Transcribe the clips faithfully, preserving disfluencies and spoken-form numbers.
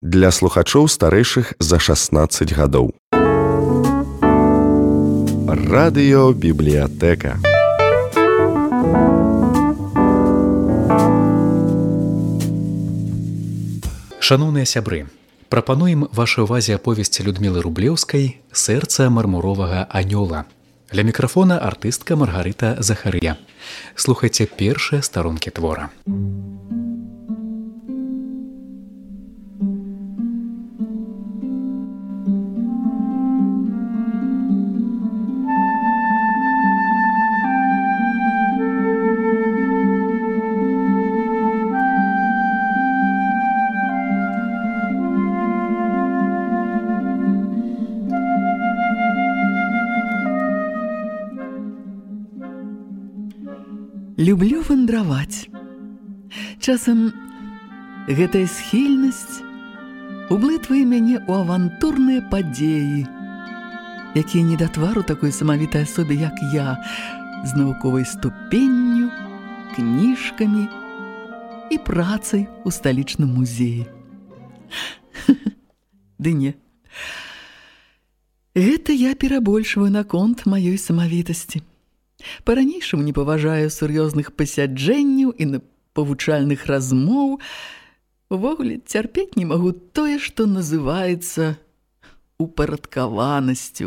Для слухачоў старэйшых за шаснаццаць гадоў. Радыёбібліятэка. Шаноўныя сябры, прапануем вашай увазе аповесць Людмілы Рублеўскай «Сэрца мармуровага анёла». Ля мікрафона артыстка Маргарыта Захарыя. Слухайце першыя старонкі твора. Люблю вандраваць. Часам гэтая схільнасць ублытвае мяне ў авантурныя падзеі, якія не да твару такой самавітай асобе, як я, з навуковай ступенню, кніжкамі і працай у сталічным музеі. Ды не. Гэта я перабольшваю наконт маёй самавітасці. Па-ранейшаму не паважаю сур'ёзных пасяджэнняў і павучальных размоў. Увогуле цярпець не магу тое, што называецца упарадкаванасцю.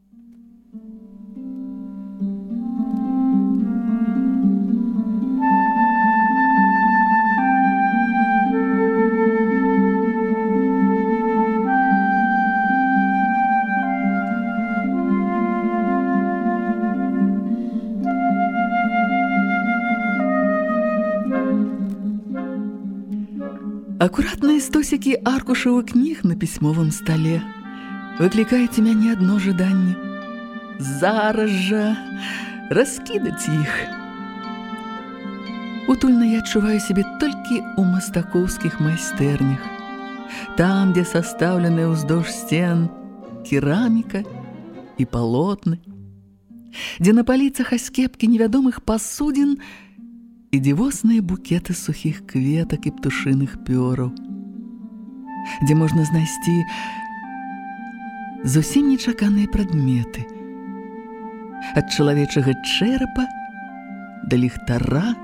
Акуратныя стосікі аркушаў і кніг на пісьмовым стале выклікаюць у мяне адно жаданне – зараз жа раскідаць іх. Утульна я адчуваю сябе толькі ў мастакоўскіх майстэрнях, там, дзе састаўленыя ўздоўж сцен кераміка і палотны, дзе на паліцах аскепкі невядомых пасудзін і дзівосныя букеты сухіх кветак і птушыных пёраў, дзе можна знайсці зусім нечаканыя прадметы, ад чалавечага чэрапа да ліхтара,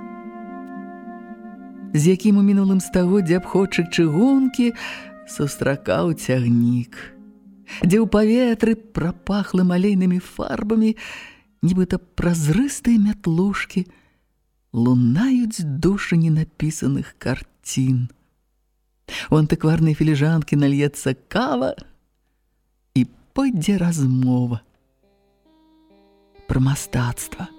з якім у мінулым стагоддзі абходчык чыгункі сустракаў цягнік, дзе ў паветры прапахла малейнымі фарбамі, нібыта празрыстыя мятлушкі, лунаюць душы ненапісаных карцін. У антыкварнай філіжанкі нальецца кава і пойдзе размова пра мастацтва.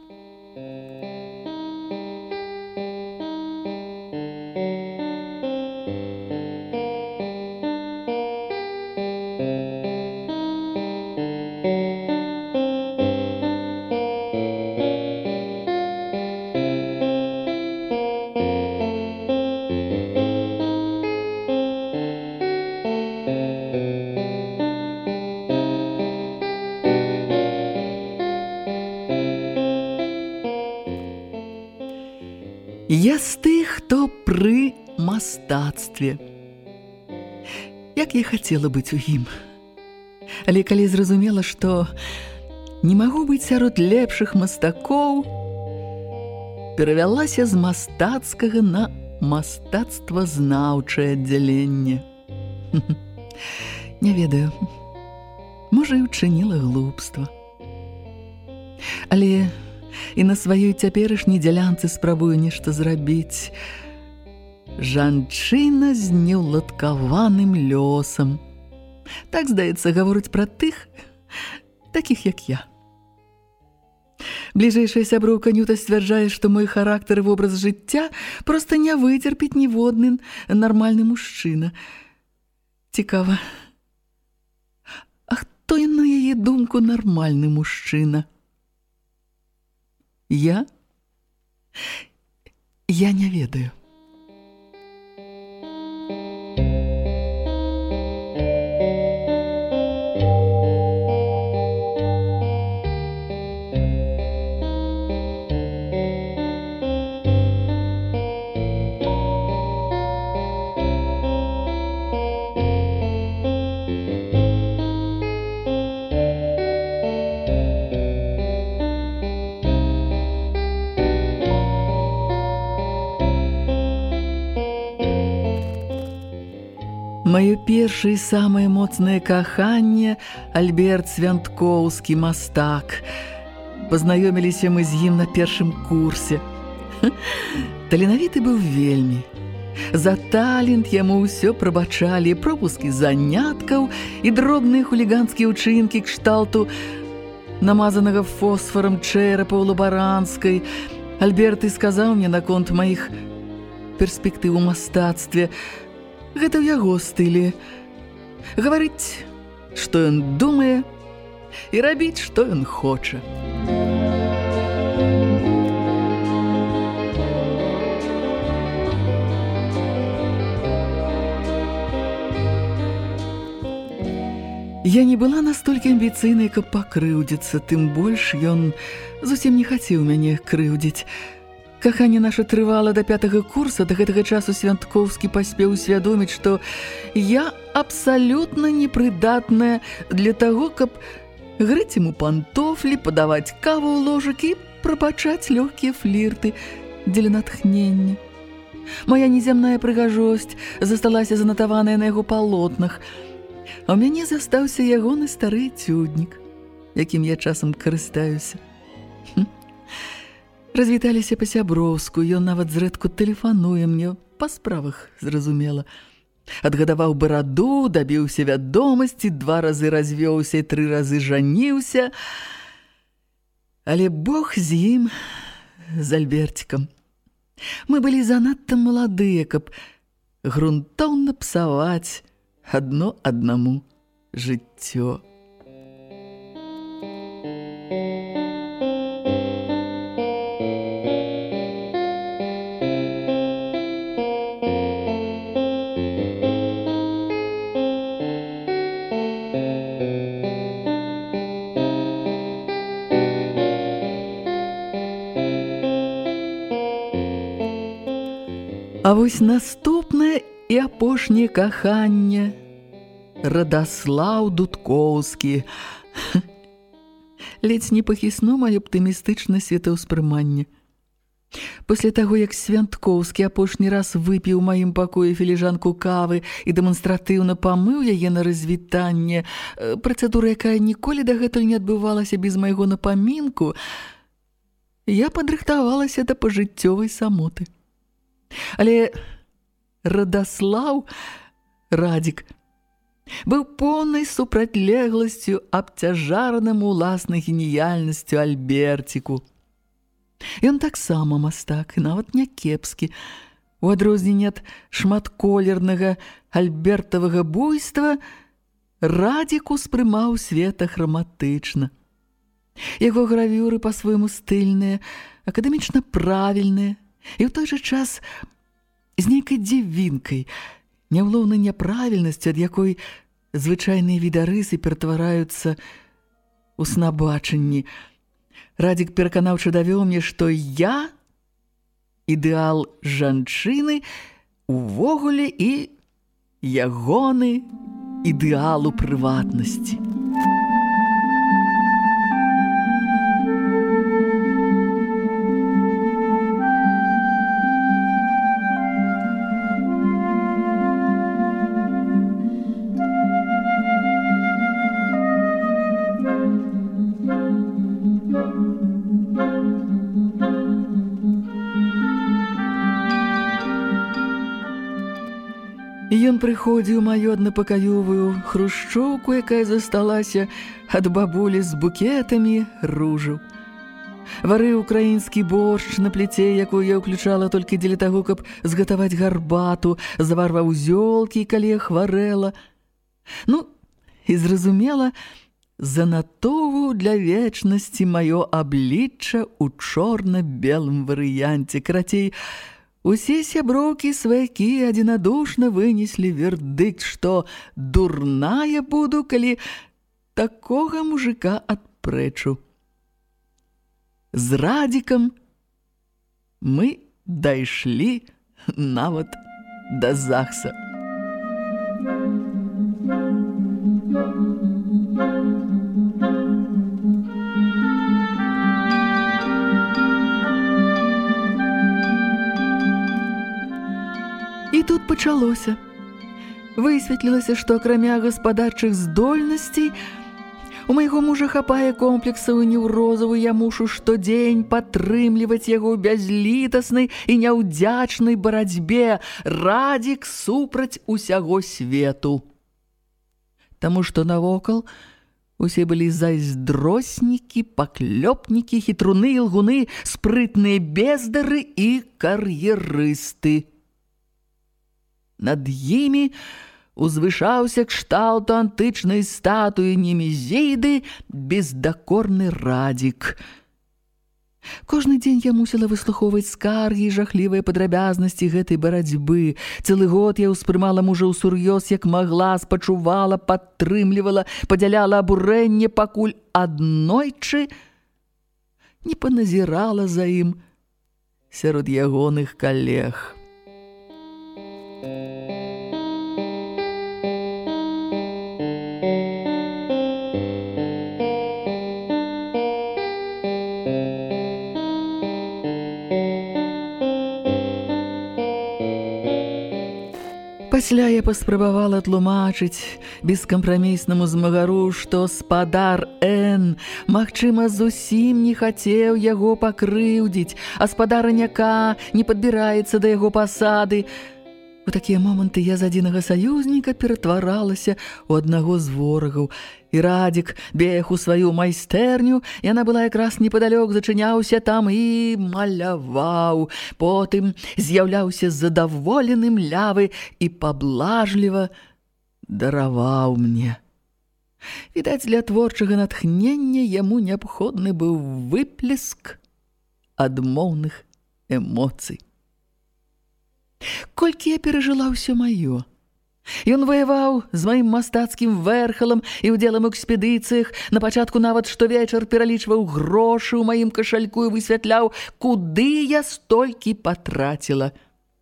Я з тых, хто пры мастацтве. Як я хацела быць у ім. Але калі зразумела, што не магу быць сярод лепшых мастакоў, перавялася з мастацкага на мастацтвазнаўчае аддзяленне. Не ведаю, можа, і ўчыніла глупства. Але і на сваёй цяперашняй дзялянцы спрабую нешта зрабіць. Жанчына з неўладкаваным лёсам. Так, здаецца, гаворыць пра тых, такіх, як я. Бліжэйшая сяброўка Нюта сцвярджае, што мой характар і вобраз жыцця проста не выцерпіць ніводны нармальны мужчына. Цікава, а хто на яе думку нармальны мужчына? Я? Я не ведаю. Маё першае і самае моцнае каханне Альберт Свянткоўскі, мастак. Пазнаёміліся мы з ім на першым курсе. Таленавіты быў вельмі. За талент яму ўсё прабачалі, пропускі заняткаў і дробныя хуліганскія ўчынкі кшталту намазанага фосфарам чэрапа ў лабаранцкай. Альберт і сказаў мне наконт маіх перспектыў у мастацтве. Гэта ў яго стылі. Гаварыць, што ён думае, і рабіць, што ён хоча. Я не была настолькі амбіцыйнай, каб пакрыўдзіцца, тым больш ён зусім не хацеў мяне крыўдзіць. Каханне наша трывала да пятага курса, да гэтага часу Свянткоўскі паспеў усвядоміць, што я абсалютна непрыдатная для таго, каб грыць ему пантофлі, падаваць каву ў ложак і прабачаць лёгкія флірты дзеля натхнення. Мая незямная прыгажосць засталася занатаваная на яго палотнах, а ў мяне застаўся ягоны стары цюднік, якім я часам карыстаюся. Хм. Развіталіся па-сяброўску, ён нават зрэдку тэлефануе мне, па справах, зразумела. Адгадаваў бараду, дабіўся вядомасці, два разы развёўся і тры разы жаніўся. Але Бог з ім, з Альберцікам. Мы былі занадта маладыя, каб грунтоўна псаваць адно аднаму жыццё. А вось наступнае і апошняе каханне Радаслаў Дудкоўскі. Ледзь не пахісно маё аптымістычнае светаўспрыманне. Пасля таго, як Свянткоўскі апошні раз выпіў у маім пакоі філіжанку кавы і дэманстратыўна памыў яе на развітанне, працэдура, якая ніколі дагэтуль не адбывалася без майго напамінку, я падрыхтавалася да пажыццёвай самоты. Але Радаслаў, Радзік, быў поўнай супрацьлегласцю абцяжараным уласнай геніяльнасцю Альберціку. Ён таксама мастак, і нават не кепскі. У адрозненне ад шматколернага альбертавага буйства, Радзік успрымаў свет ахраматычна. Яго гравюры па-свойму стыльныя, акадэмічна правільныя, і ў той жа час з нейкай дзівінкай, няўлоўнай няправільнасцю, ад якой звычайныя відарысы ператвараюцца ў снабачанні. Радзік пераканаўча давёў мне, што я ідэал жанчыны увогуле і ягоны ідэал у прыватнасці. Ён прыходзіў у маю аднапакаёвую хрушчоўку, якая засталася ад бабулі з букетамі ружаў. Варыў украінскі боршч на пліце, якую я ўключала толькі дзеля таго, каб згатаваць гарбату, заварваў зёлкі, калі я хварэла. Ну, і зразумела, занатоўваў для вечнасці маё аблічча ў чорна-белым варыянце. Карацей, усе сяброўкі сваякі адзінадушна вынеслі вердыкт, што дурная буду, калі такога мужика адпрэчу. З Радзікам мы дайшлі нават да ЗАГСа. І тут пачалося. Высветлілася, што акрамя гаспадарчых здольнасцей у майго мужа хапае комплексаў і неўрозаў, і я мушу штодзень падтрымліваць яго ў бязлітаснай і няўдзячнай барацьбе Радзік супраць усяго свету. Таму што навокал усе былі зайздроснікі, паклёпнікі, хітруны, лгуны, спрытныя бездары і кар'ерысты. Над імі узвышаўся кшталту антычнай статуі Немезіды бездакорны Радзік. Кожны дзень я мусіла выслухоўваць скаргі і жахлівыя падрабязнасці гэтай барацьбы. Цэлы год я ўспрымала мужа ўсур'ёз, як магла, спачувала, падтрымлівала, падзяляла абурэнне, пакуль аднойчы не паназірала за ім сярод ягоных калег. Пасля я паспрабавала тлумачыць бескампраміснаму змагару, што спадар Н, магчыма, зусім не хацеў яго пакрыўдзіць, а спадараняка не падбіраецца да яго пасады. У такія моманты я з адзінага саюзніка ператваралася ў аднаго з ворагаў. І Радзік бег у сваю майстэрню, яна была якраз непадалёк, зачыняўся там і маляваў. Потым з'яўляўся задаволеным лявы і паблажліва дараваў мне. Відаць, для творчага натхнення яму неабходны быў выплеск адмоўных эмоцый. Колькі я перажыла ўсё маё. Ён ваяваў з маім мастацкім вэрхалам і ўдзелам у экспедыцыях. На пачатку нават штовечар пералічваў грошы ў маім кашальку і высвятляў, куды я столькі патраціла.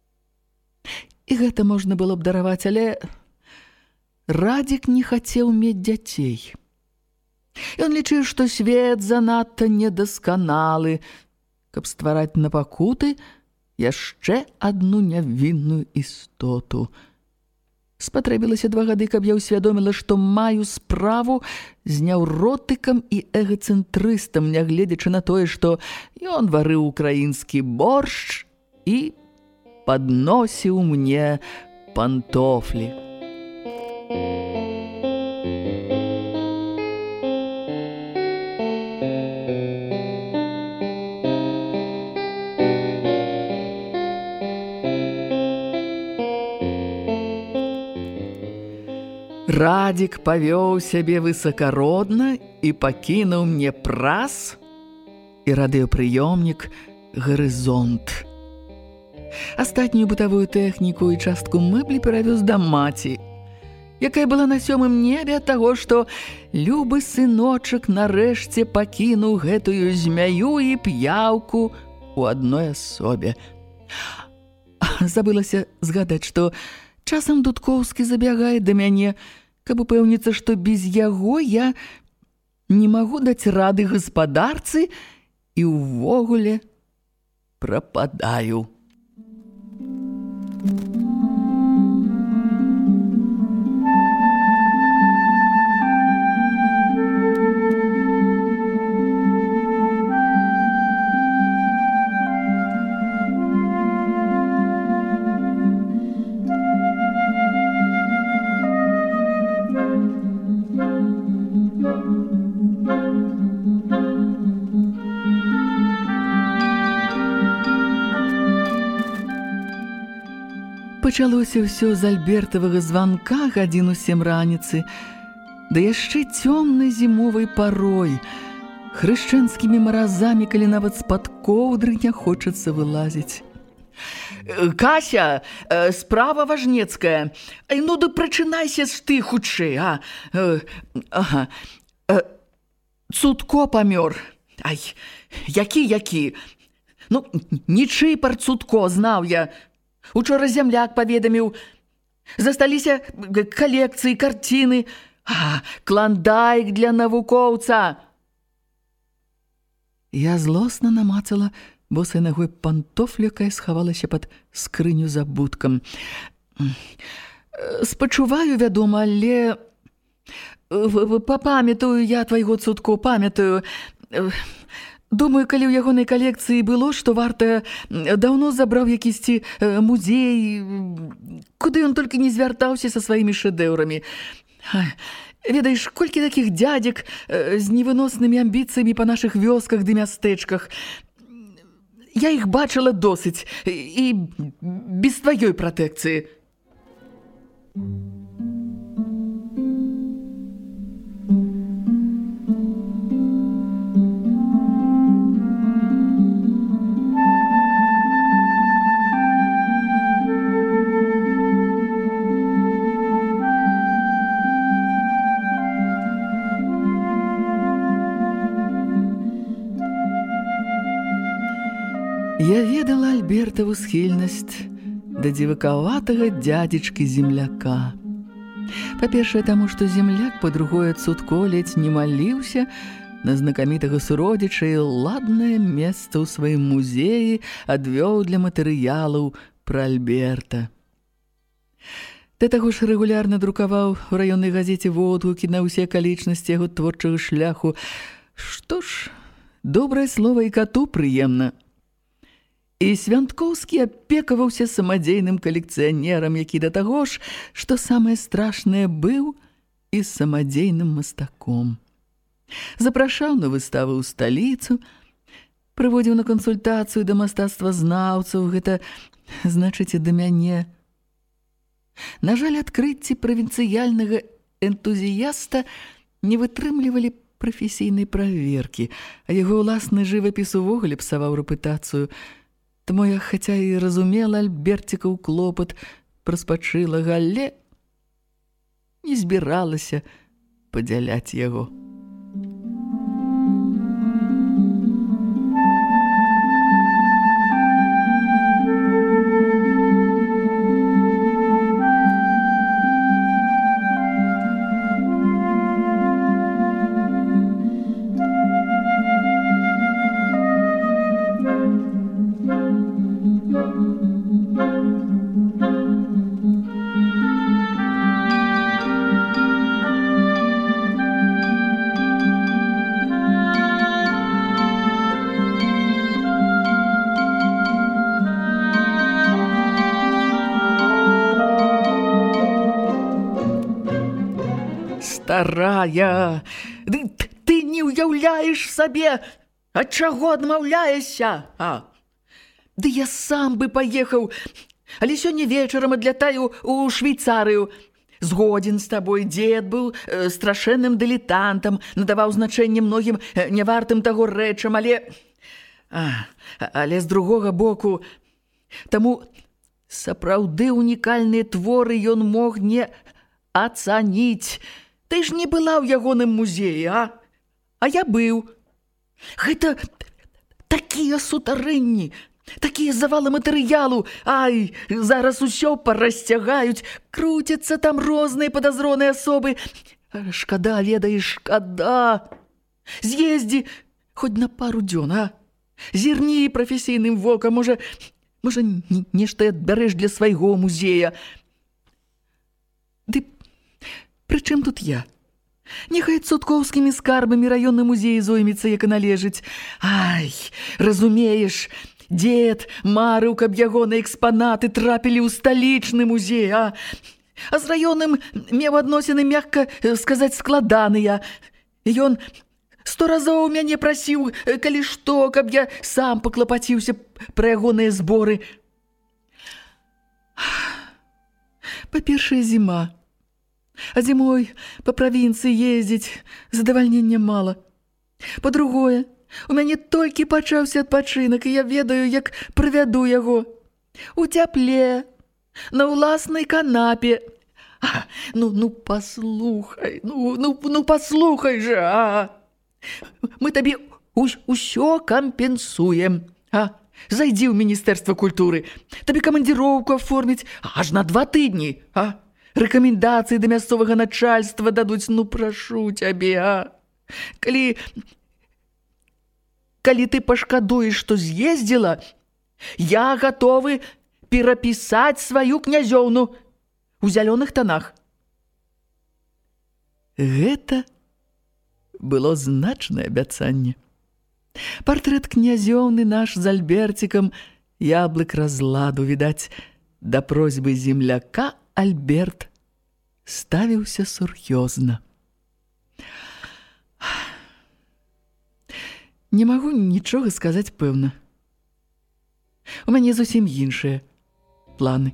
І гэта можна было б дараваць, але Радзік не хацеў мець дзяцей. Ён лічыў, што свет занадта недасканалы, каб ствараць на пакуты яшчэ адну нявінную істоту. Спатрэбілася два гады, каб я ўсвядоміла, што маю справу з няўротыкам і эгацэнтрыстам, нягледзячы на тое, што ён варыў украінскі боршч і падносіў мне пантофлі. Радзік павёў сябе высакародна і пакінуў мне прас і радыёпрыёмнік «Гарызонт». Астатнюю бытавую тэхніку і частку мэблі перавёз да маці, якая была на сёмым небе ад таго, што любы сыночак нарэшце пакінуў гэтую змяю і п'яўку ў адной асобе. Забылася згадаць, што часам Дудкоўскі забягае да мяне, каб упэўніцца, што без яго я не магу даць рады гаспадарцы і ўвогуле прападаю. Пачалося ўсё з альбертавага званка гадзіну сем раніцы, да яшчэ цёмнай зімовай парой, хрышчэнскімі маразамі, калі нават з-пад коўдры не хочацца вылазіць. «Кася, справа важнецкая. Ну, да прачынайся ж ты хутчэй, а? Ага. Цудко памёр. Ай, які-які? Ну, нічый пар Цудко, знаў я. Учора зямляк паведаміў. Засталіся калекцыі, карціны. А, кландайк для навукоўца!» Я злосна намацала босай нагой пантофлю, якая схавалася пад скрыню за будкам. Спачуваю, вядома, але памятаю я твайго цудку, памятаю. Думаю, калі ў ягонай калекцыі было, што варта, даўно забраў якісьці музей, куды ён толькі не звяртаўся са сваімі шэдэўрамі. Ведаеш, колькі такіх дзядзек з невыноснымі амбіцыямі па нашых вёсках ды мястэчках. Я іх бачыла досыць, і без тваёй пратэкцыі. Я ведала Альбертаву схільнасць да дзівакаватага дзядзечкі-земляка. Па-першае, таму, што земляк, па-другое, цудко ледзь не маліўся на знакамітага суродзіча і ладнае месца ў сваім музеі адвёў для матэрыялаў пра Альберта. Да таго ж рэгулярна друкаваў у раённай газеце водгукі на ўсе акалічнасці яго творчага шляху. Што ж, добрае слова і кату прыемна. І Свянткоўскі апекаваўся самадзейным калекцыянерам, які да таго ж, што самае страшнае, быў і самадзейным мастаком. Запрашаў на выставы ў сталіцу, прыводзіў на кансультацыю да мастацтвазнаўцаў, гэта, значыць, і да мяне. На жаль, адкрыцці правінцыяльнага энтузіяста не вытрымлівалі прафесійнай праверкі, а яго ўласны жывапіс увогуле псаваў рэпутацыю. Таму я, хаця і разумела Альберцікаў клопат пра спачылага, але не збіралася падзяляць яго. Старая, ды ты не ўяўляеш сабе, ад чаго адмаўляешся? А, ды я сам бы паехаў, але сёння вечарам адлятаю ў Швейцарыю. Згодзін з табой, дзед быў э, страшэнным дылетантам, надаваў значэнне многім э, нявартым таго рэчам, але... А, але з другога боку, таму сапраўды унікальныя творы ён мог не ацаніць. Ты ж не была ў ягоным музеі, а? А я быў. Гэта такія сутарэнні, такія завалы матэрыялу. Ай, зараз усё парасцягаюць, круцяцца там розныя падазроныя асобы. Шкада, ведаеш, шкада. З'ездзі хоць на пару дзён, а? Зірні прафесійным вокам, можа, можа, нешта адбярэш для свайго музея. Ды пры чым тут я? Няхай цудкоўскімі скарбамі раённы музей зоймецца, як і належыць. Ай, разумееш, дзед марыў, каб ягоныя экспанаты трапілі ў сталічны музей, а? А з раённым меў адносіны, мякка сказаць, складаныя. Ён сто разоў мяне прасіў, калі што, каб я сам паклапаціўся пра ягоныя зборы. Па-першае, зіма. А зімой па правінцыі ездзіць задавальнення мала. Па-другое, у мяне толькі пачаўся адпачынак, і я ведаю, як правяду яго. У цяпле, на ўласнай канапе. А, ну, ну, паслухай, ну, ну, ну, паслухай жа, а! Мы табе ўсё кампенсуем, а? Зайдзі ў Міністэрства культуры, табе камандзіроўку аформіць аж на два тыдні, а? Рэкамендацыі да мясцовага начальства дадуць, ну, прашу цябе, а? Калі... Калі ты пашкадуеш, што з'ездзіла, я гатовы перапісаць сваю князёўну. у зялёных танах. Гэта было значнае абяцанне. Партрэт князёўны наш з Альберцікам яблык разладу, відаць, да просьбы земляка Альберт ставіўся сур'ёзна. Не магу нічога сказаць пэўна. У мяне зусім іншыя планы.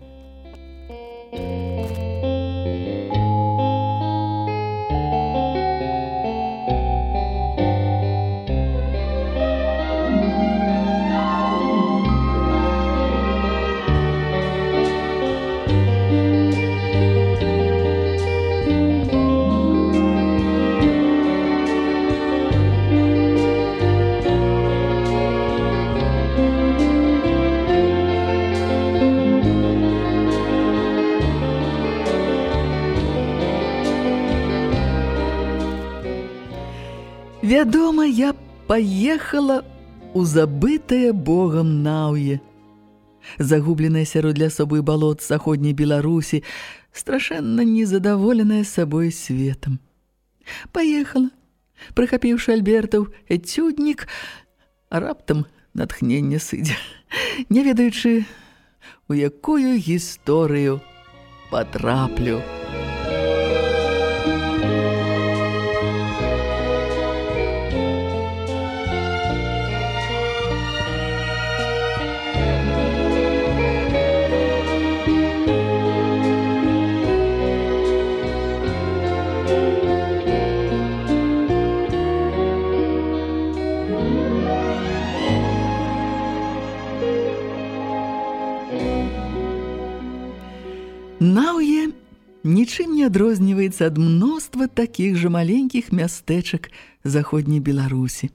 Вядома, я паехала ў забытае Богам Наўе, загубленая сярод лясовых балот заходняй Беларусі, страшэнна незадаволеная сабой светам. Паехала, прыхапіўшы Альбертаў эцюднік, а раптам натхненне сыдзе, не ведаючы, у якую гісторыю патраплю. Наўе нічым не адрозніваецца ад мноства такіх жа маленькіх мястэчак заходняй Беларусі.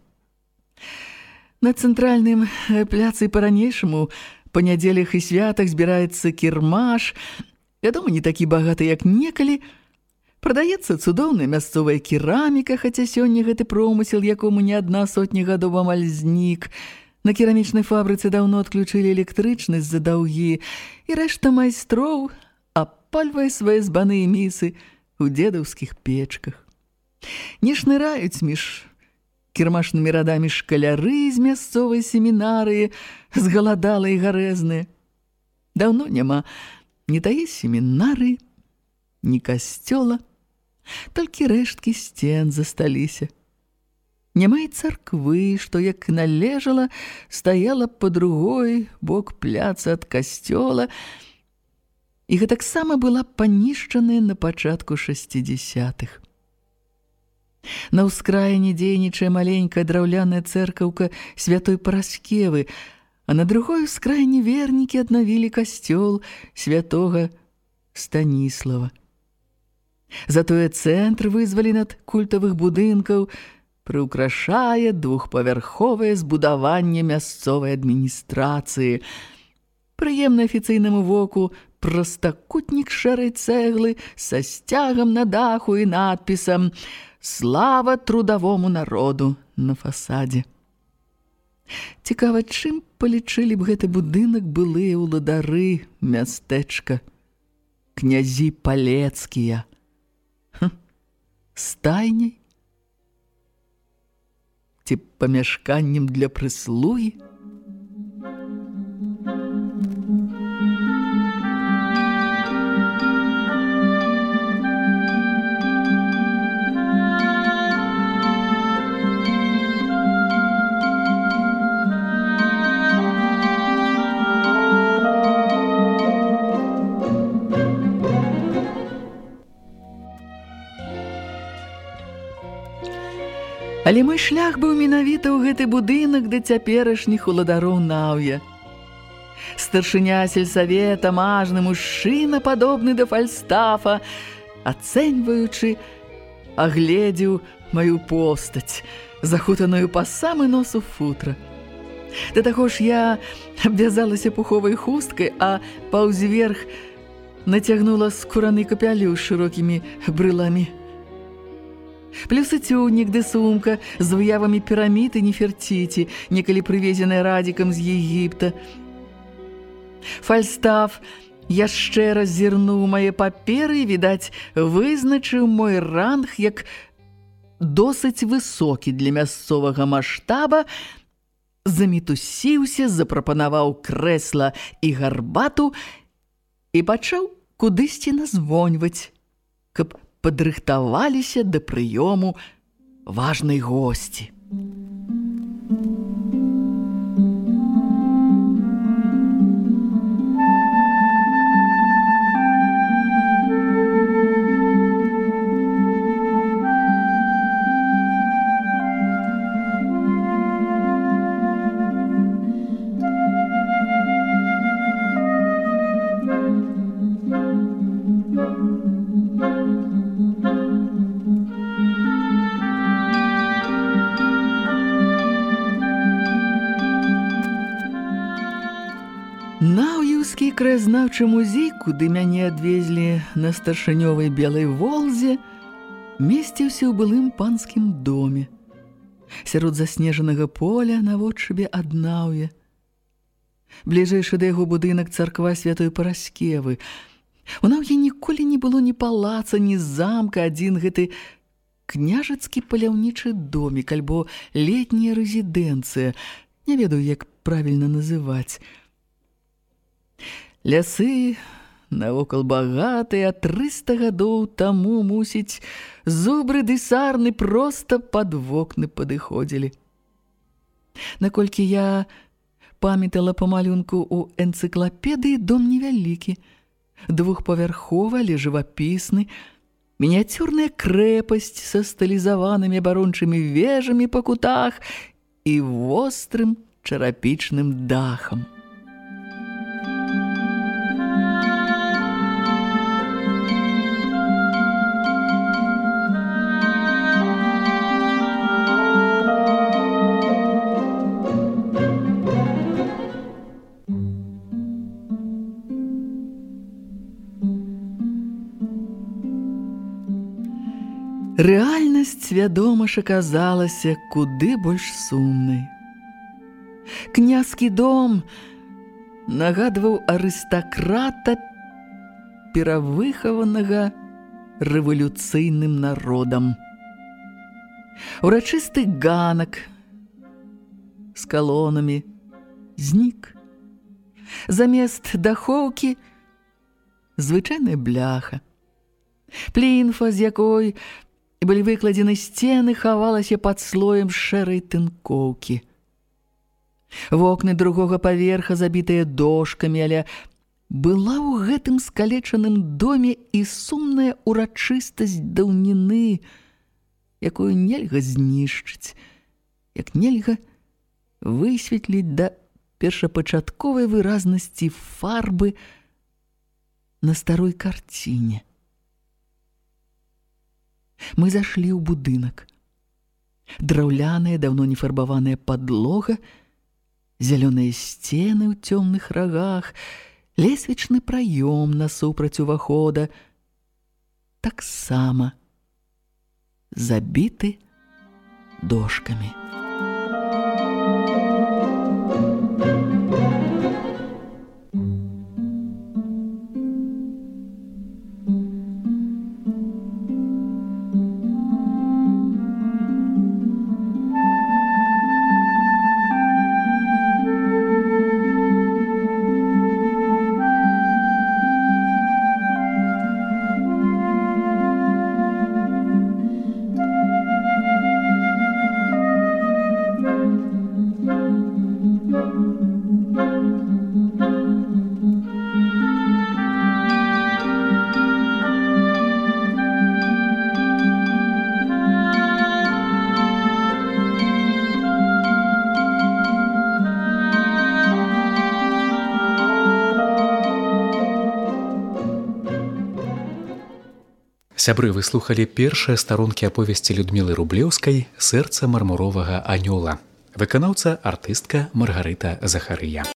На цэнтральным пляцы па-ранейшаму па нядзелях і святах збіраецца кірмаш, вядома, не такі багаты, як некалі. Прадаецца цудоўная мясцовая кераміка, хаця сёння гэты промысел, якому не адна сотня гадоў амаль знік. На керамічнай фабрыцы даўно адключылі электрычнасць за даўгі, і рэшта майстроў апальвае свае збаныя місы ў дзедаўскіх печках. Не шныраюць між кірмашнымі радамі шкаляры з мясцовай семінарыі, згаладалыя і гарэзныя. Даўно няма ні тае семінарыі, ні касцёла, толькі рэшткі сцен засталіся. Няма і царквы, што, як належала, стаяла па другой бок пляца ад касцёла, і гэтаксама была панішчаная на пачатку шасцідзясятых. На ўскраіне дзейнічае маленькая драўляная цэркаўка святой Параскевы, а на другой ускраіне вернікі аднавілі касцёл святога Станіслава. Затое цэнтр вызвалены ад культавых будынкаў, прыўкрашае двухпавярховае збудаванне мясцовай адміністрацыі. Прыемна афіцыйнаму воку прастакутнік шэрай цэглы са сцягам на даху і надпісам «Слава трудовому народу» на фасадзе. Цікава, чым палічылі б гэты будынак былыя ўладары мястэчка, князі палецкія? Хм, стайняй? Ці памяшканнем для прыслугі? Але мой шлях быў менавіта ў гэты будынак да цяперашніх уладароў Наўя. Старшыня сельсавета, мажны мужчына, падобны да Фальстафа, ацэньваючы, агледзеў маю постаць, захутаную па самы нос у футра. Да таго ж я абвязалася пуховай хусткай, а паўзверх нацягнула скураны капялюш з шырокімі брыламі. Плюс і цюнік ды сумка з выявамі пірамід і Неферціці, некалі прывезеная радзікам з Егіпта. Фальстаф Яшчэ раз зірнуў мае паперы, відаць, вызначыў мой ранг як досыць высокі для мясцовага маштаба, замітусіўся, запрапанаваў крэсла і гарбату і пачаў кудысьці назвоньваць, каб падрыхтаваліся да прыёму важнай госці. Наўеўскі краязнаўчы музей, куды мяне адвезлі на старшынёвай белай волзе, месціўся ў былым панскім доме. Сярод заснежанага поля наводшыбе аднаўе. Бліжэйшы да яго будынак царква святой Параскевы. У наўе ніколі не было ні палаца, ні замка, адзін гэты княжацкі паляўнічы домік альбо летняя рэзідэнцыя. Не ведаю, як правільна называць. Лясы навокал багатыя, трыста гадоў таму, мусіць, зубры ды сарны проста пад вокны падыходзілі. Наколькі я памятала па малюнку ў энцыклапедыі, дом невялікі, двухпавярховы, але жывапісны, мініяцюрная крэпасць са стылізаванымі абарончымі вежамі па кутах і вострым чарапічным дахам. Рэальнасць, вядома ж, аказалася куды больш сумнай. Княскі дом нагадваў арыстакрата, перавыхаванага рэвалюцыйным народам. Урачысты ганак з калонамі знік. Замест дахоўкі звычайная бляха. Плінфа, з якой былі выкладзены сцены, хавалася пад слоем шэрай тынкоўкі. Вокны другога паверха забітыя дошкамі, але была ў гэтым скалечаным доме і сумная урачыстасць даўніны, якую нельга знішчыць, як нельга высветліць да першапачатковай выразнасці фарбы на старой карціне. Мы зашлі ў будынак. Драўляная, даўно не фарбаваная падлога, зялёныя сцены ў цёмных рагах, лесвічны праём насупраць увахода, таксама забіты дошкамі. Сябры, вы слухалі першыя старонкі аповесці Людмілы Рублеўскай «Сэрца мармуровага анёла». Выканаўца артыстка Маргарыта Захарыя.